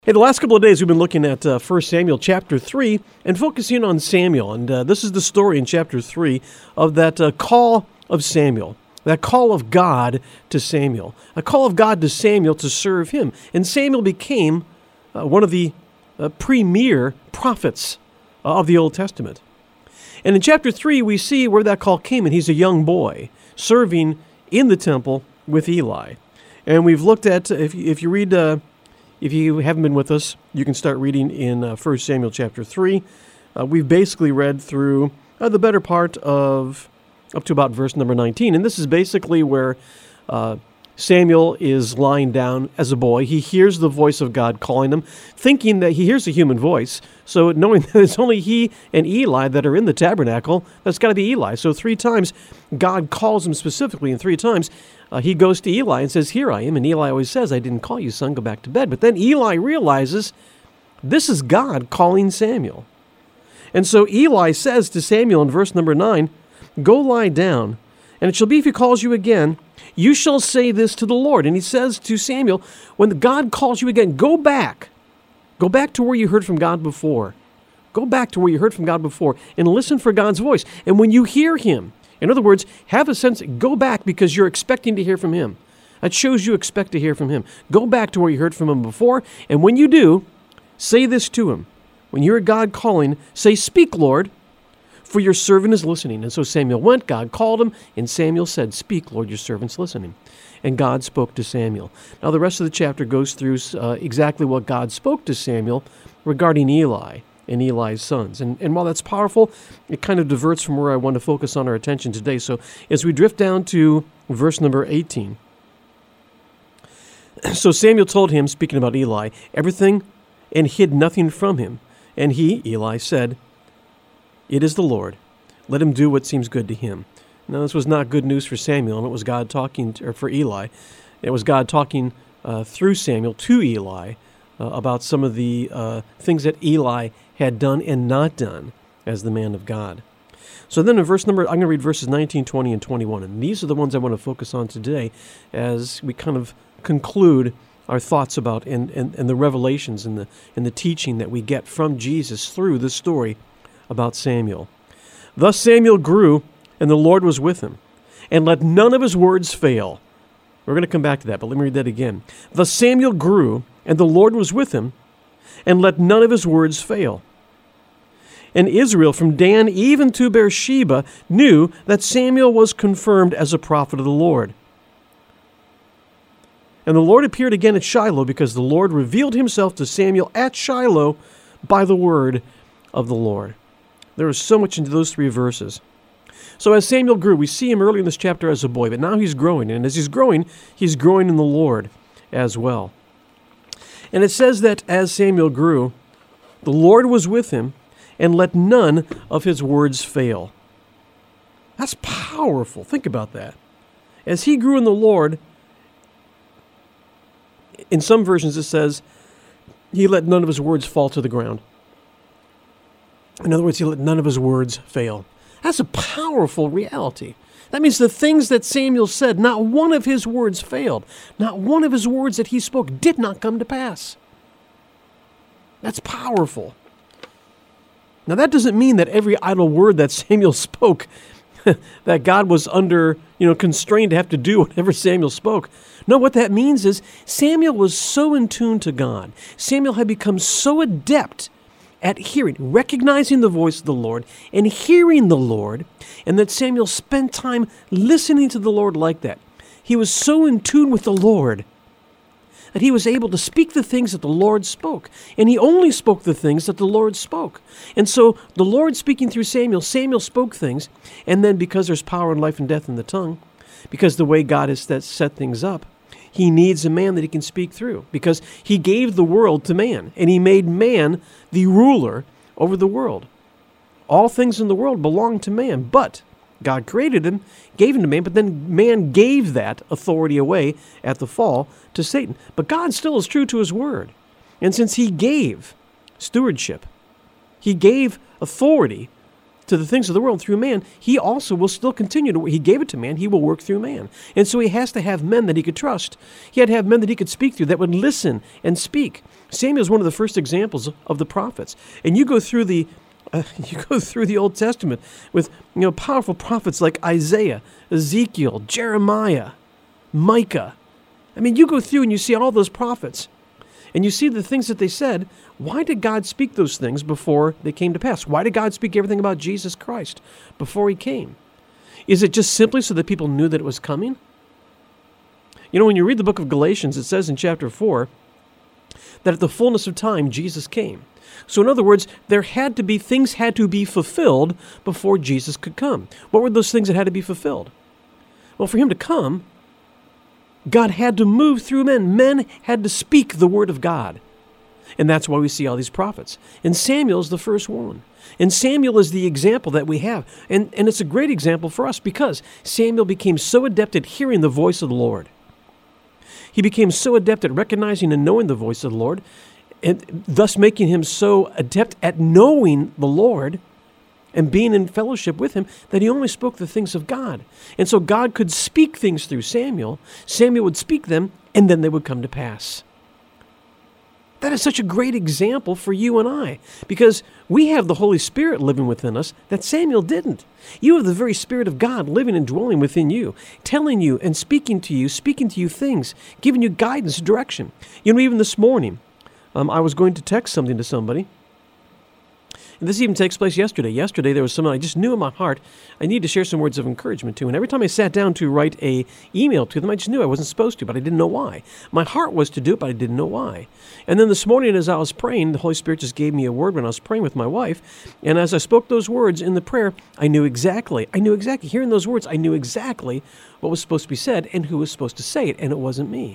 Hey, the last couple of days we've been looking at 1 Samuel chapter 3 and focusing on Samuel. And this is the story in chapter 3 of that call of Samuel, that call of God to Samuel, a call of God to Samuel to serve him. And Samuel became one of the premier prophets of the Old Testament. And in chapter 3 we see where that call came, and he's a young boy serving in the temple with Eli. And we've looked at, if you read... If you haven't been with us, you can start reading in 1 Samuel chapter 3. We've basically read through the better part of up to about verse number 19. And this is basically where Samuel is lying down as a boy. He hears the voice of God calling him, thinking that he hears a human voice. So knowing that it's only he and Eli that are in the tabernacle, that's got to be Eli. So 3 times God calls him specifically, and 3 times he goes to Eli and says, "Here I am." And Eli always says, "I didn't call you, son, go back to bed." But then Eli realizes this is God calling Samuel. And so Eli says to Samuel in verse number 9, "Go lie down, and it shall be if he calls you again, you shall say this to the Lord." And he says to Samuel, when God calls you again, go back. Go back to where you heard from God before. Go back to where you heard from God before and listen for God's voice. And when you hear him, in other words, have a sense, go back because you're expecting to hear from him. That shows you expect to hear from him. Go back to where you heard from him before, and when you do, say this to him. When you hear God calling, say, "Speak, Lord, for your servant is listening." And so Samuel went, God called him, and Samuel said, "Speak, Lord, your servant's listening." And God spoke to Samuel. Now the rest of the chapter goes through exactly what God spoke to Samuel regarding Eli and Eli's sons. And while that's powerful, it kind of diverts from where I want to focus on our attention today. So as we drift down to verse number 18. So Samuel told him, speaking about Eli, everything, and hid nothing from him. And he, Eli, said, "It is the Lord. Let him do what seems good to him." Now this was not good news for Samuel, and it was God talking, or for Eli. It was God talking through Samuel to Eli about some of the things that Eli had done and not done as the man of God. So then in I'm going to read verses 19, 20, and 21, and these are the ones I want to focus on today as we kind of conclude our thoughts about and the revelations and the teaching that we get from Jesus through this story about Samuel. "Thus Samuel grew, and the Lord was with him, and let none of his words fail." We're going to come back to that, but let me read that again. "Thus Samuel grew, and the Lord was with him, and let none of his words fail. And Israel from Dan even to Beersheba knew that Samuel was confirmed as a prophet of the Lord. And the Lord appeared again at Shiloh, because the Lord revealed himself to Samuel at Shiloh by the word of the Lord." There is so much into those 3 verses. So as Samuel grew, we see him early in this chapter as a boy, but now he's growing. And as he's growing in the Lord as well. And it says that as Samuel grew, the Lord was with him, and let none of his words fail. That's powerful. Think about that. As he grew in the Lord, in some versions it says, he let none of his words fall to the ground. In other words, he let none of his words fail. That's a powerful reality. That means the things that Samuel said, not one of his words failed. Not one of his words that he spoke did not come to pass. That's powerful. Now that doesn't mean that every idle word that Samuel spoke, that God was under, constrained to have to do whatever Samuel spoke. No, what that means is Samuel was so in tune to God. Samuel had become so adept at hearing, recognizing the voice of the Lord and hearing the Lord, and that Samuel spent time listening to the Lord like that. He was so in tune with the Lord that he was able to speak the things that the Lord spoke, and he only spoke the things that the Lord spoke. And so the Lord speaking through Samuel, Samuel spoke things, and then because there's power in life and death in the tongue, because the way God has set things up, he needs a man that he can speak through, because he gave the world to man, and he made man the ruler over the world. All things in the world belong to man, but God created him, gave him to man, but then man gave that authority away at the fall to Satan. But God still is true to his word. And since he gave stewardship, he gave authority to the things of the world through man, he also will still continue to, he gave it to man, he will work through man. And so he has to have men that he could trust. He had to have men that he could speak through, that would listen and speak. Samuel is one of the first examples of the prophets. And you go through the Old Testament with powerful prophets like Isaiah, Ezekiel, Jeremiah, Micah. I mean, you go through and you see all those prophets, and you see the things that they said. Why did God speak those things before they came to pass? Why did God speak everything about Jesus Christ before he came? Is it just simply so that people knew that it was coming? When you read the book of Galatians, it says in chapter 4 that at the fullness of time, Jesus came. So in other words, things had to be fulfilled before Jesus could come. What were those things that had to be fulfilled? Well, for him to come, God had to move through men. Men had to speak the word of God. And that's why we see all these prophets. And Samuel's the first one. And Samuel is the example that we have. And it's a great example for us because Samuel became so adept at hearing the voice of the Lord. He became so adept at recognizing and knowing the voice of the Lord, and thus making him so adept at knowing the Lord and being in fellowship with him that he only spoke the things of God. And so God could speak things through Samuel. Samuel would speak them, and then they would come to pass. That is such a great example for you and I, because we have the Holy Spirit living within us that Samuel didn't. You have the very Spirit of God living and dwelling within you, telling you and speaking to you things, giving you guidance, direction. Even this morning, I was going to text something to somebody. And this even takes place yesterday. Yesterday, there was someone I just knew in my heart I needed to share some words of encouragement to. And every time I sat down to write an email to them, I just knew I wasn't supposed to, but I didn't know why. My heart was to do it, but I didn't know why. And then this morning, as I was praying, the Holy Spirit just gave me a word when I was praying with my wife. And as I spoke those words in the prayer, I knew exactly. Hearing those words, I knew exactly what was supposed to be said and who was supposed to say it, and it wasn't me.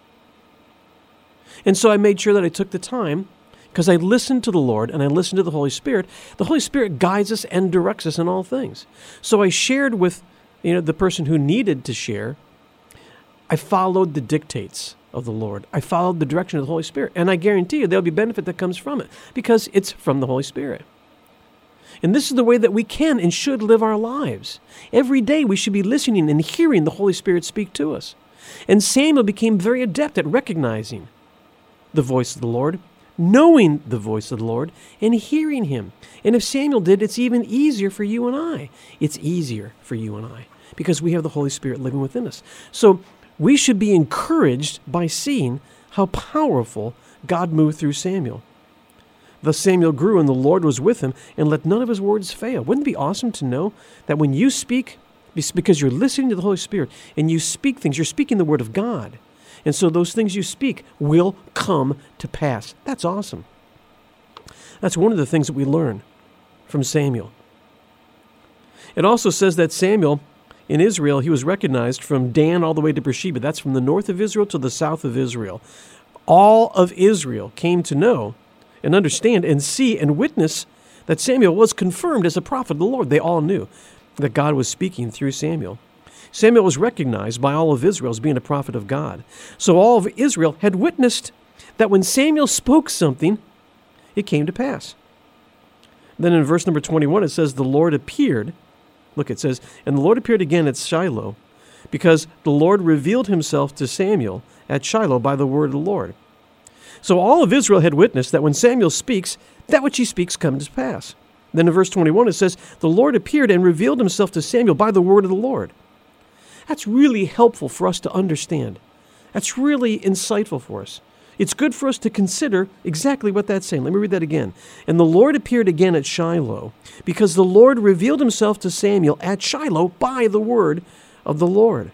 And so I made sure that I took the time, because I listened to the Lord and I listened to the Holy Spirit. The Holy Spirit guides us and directs us in all things. So I shared with the person who needed to share. I followed the dictates of the Lord. I followed the direction of the Holy Spirit. And I guarantee you there'll be benefit that comes from it because it's from the Holy Spirit. And this is the way that we can and should live our lives. Every day we should be listening and hearing the Holy Spirit speak to us. And Samuel became very adept at recognizing the voice of the Lord, knowing the voice of the Lord, and hearing him. And if Samuel did, it's even easier for you and I. It's easier for you and I because we have the Holy Spirit living within us. So we should be encouraged by seeing how powerful God moved through Samuel. Thus Samuel grew, and the Lord was with him, and let none of his words fail. Wouldn't it be awesome to know that when you speak, because you're listening to the Holy Spirit, and you speak things, you're speaking the word of God. And so those things you speak will come to pass. That's awesome. That's one of the things that we learn from Samuel. It also says that Samuel, in Israel, he was recognized from Dan all the way to Beersheba. That's from the north of Israel to the south of Israel. All of Israel came to know and understand and see and witness that Samuel was confirmed as a prophet of the Lord. They all knew that God was speaking through Samuel. Samuel was recognized by all of Israel as being a prophet of God. So all of Israel had witnessed that when Samuel spoke something, it came to pass. Then in verse number 21, it says, the Lord appeared. Look, it says, and the Lord appeared again at Shiloh, because the Lord revealed himself to Samuel at Shiloh by the word of the Lord. So all of Israel had witnessed that when Samuel speaks, that which he speaks comes to pass. Then in verse 21, it says, the Lord appeared and revealed himself to Samuel by the word of the Lord. That's really helpful for us to understand. That's really insightful for us. It's good for us to consider exactly what that's saying. Let me read that again. And the Lord appeared again at Shiloh, because the Lord revealed himself to Samuel at Shiloh by the word of the Lord.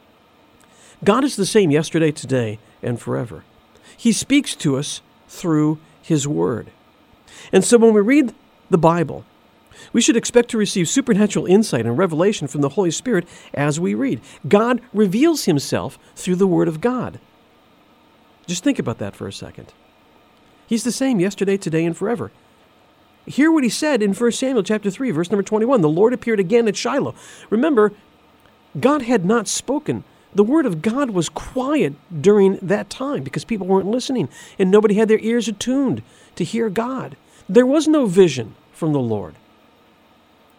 God is the same yesterday, today, and forever. He speaks to us through his word. And so when we read the Bible, we should expect to receive supernatural insight and revelation from the Holy Spirit as we read. God reveals himself through the Word of God. Just think about that for a second. He's the same yesterday, today, and forever. Hear what he said in 1 Samuel chapter 3, verse number 21. The Lord appeared again at Shiloh. Remember, God had not spoken. The Word of God was quiet during that time because people weren't listening and nobody had their ears attuned to hear God. There was no vision from the Lord.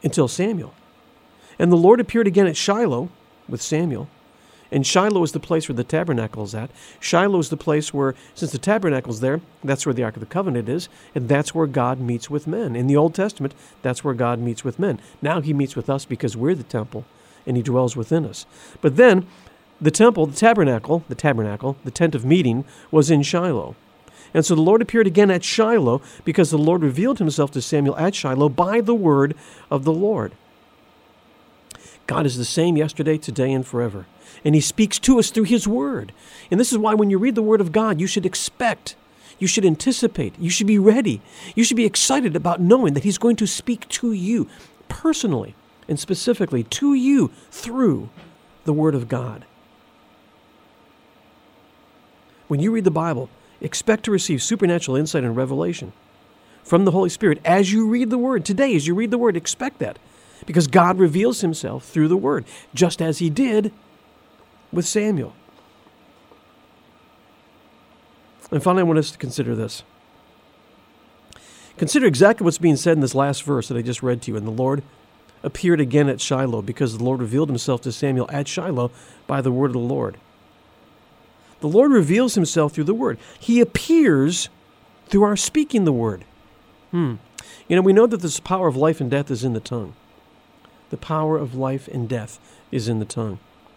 until Samuel. And the Lord appeared again at Shiloh with Samuel. And Shiloh is the place where the tabernacle is at. Shiloh is the place where, since the tabernacle is there, that's where the Ark of the Covenant is, and that's where God meets with men. In the Old Testament, that's where God meets with men. Now he meets with us because we're the temple, and he dwells within us. But then, the temple, the tabernacle, the tent of meeting, was in Shiloh. And so the Lord appeared again at Shiloh because the Lord revealed himself to Samuel at Shiloh by the word of the Lord. God is the same yesterday, today, and forever. And he speaks to us through his word. And this is why when you read the word of God, you should expect, you should anticipate, you should be ready. You should be excited about knowing that he's going to speak to you personally and specifically to you through the word of God. When you read the Bible, expect to receive supernatural insight and revelation from the Holy Spirit as you read the word. Today, as you read the word, expect that. Because God reveals himself through the word, just as he did with Samuel. And finally, I want us to consider this. Consider exactly what's being said in this last verse that I just read to you. And the Lord appeared again at Shiloh because the Lord revealed himself to Samuel at Shiloh by the word of the Lord. The Lord reveals himself through the word. He appears through our speaking the word. You know, we know that this power of life and death is in the tongue. The power of life and death is in the tongue.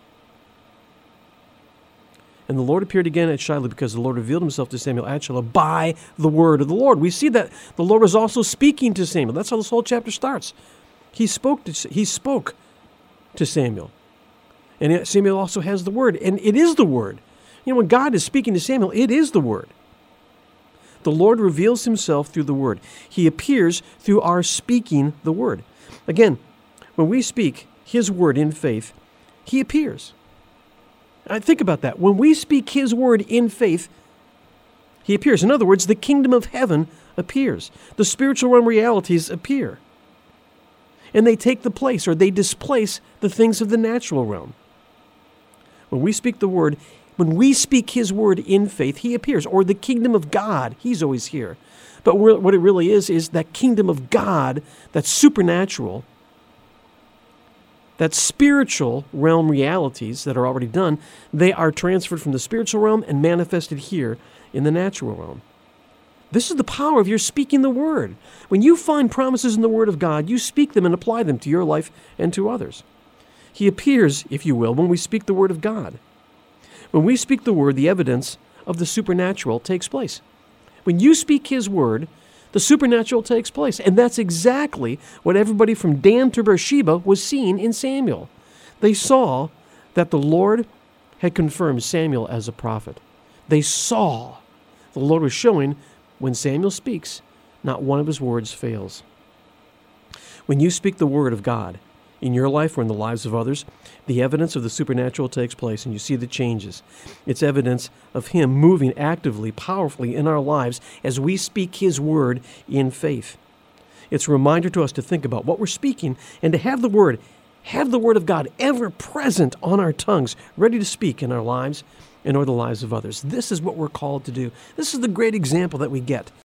And the Lord appeared again at Shiloh because the Lord revealed himself to Samuel at Shiloh by the word of the Lord. We see that the Lord was also speaking to Samuel. That's how this whole chapter starts. He spoke to Samuel. And Samuel also has the word, and it is the word. You know, when God is speaking to Samuel, it is the word. The Lord reveals himself through the word. He appears through our speaking the word. Again, when we speak his word in faith, he appears. Think about that. When we speak his word in faith, he appears. In other words, the kingdom of heaven appears. The spiritual realm realities appear. And they take the place, or they displace the things of the natural realm. When we speak the word, when we speak his word in faith, he appears. Or the kingdom of God, he's always here. But what it really is that kingdom of God, that's supernatural, that spiritual realm realities that are already done, they are transferred from the spiritual realm and manifested here in the natural realm. This is the power of your speaking the word. When you find promises in the word of God, you speak them and apply them to your life and to others. He appears, if you will, when we speak the word of God. When we speak the word, the evidence of the supernatural takes place. When you speak his word, the supernatural takes place. And that's exactly what everybody from Dan to Beersheba was seeing in Samuel. They saw that the Lord had confirmed Samuel as a prophet. They saw the Lord was showing when Samuel speaks, not one of his words fails. When you speak the word of God in your life or in the lives of others, the evidence of the supernatural takes place and you see the changes. It's evidence of him moving actively, powerfully in our lives as we speak his word in faith. It's a reminder to us to think about what we're speaking and to have the word of God ever present on our tongues, ready to speak in our lives and or the lives of others. This is what we're called to do. This is the great example that we get